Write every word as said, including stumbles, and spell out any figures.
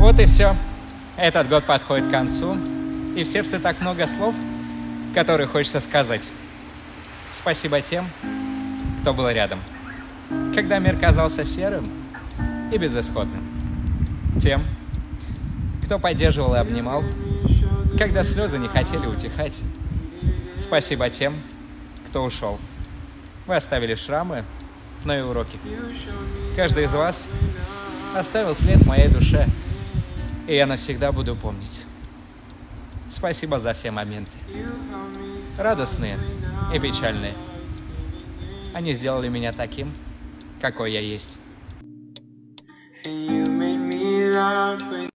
Вот и все. Этот год подходит к концу, и в сердце так много слов, которые хочется сказать. Спасибо тем, кто был рядом, когда мир казался серым и безысходным. Тем, кто поддерживал и обнимал, когда слезы не хотели утихать. Спасибо тем, кто ушел. Вы оставили шрамы, но и уроки. Каждый из вас оставил след в моей душе, и я навсегда буду помнить. Спасибо за все моменты, радостные и печальные. Они сделали меня таким, какой я есть.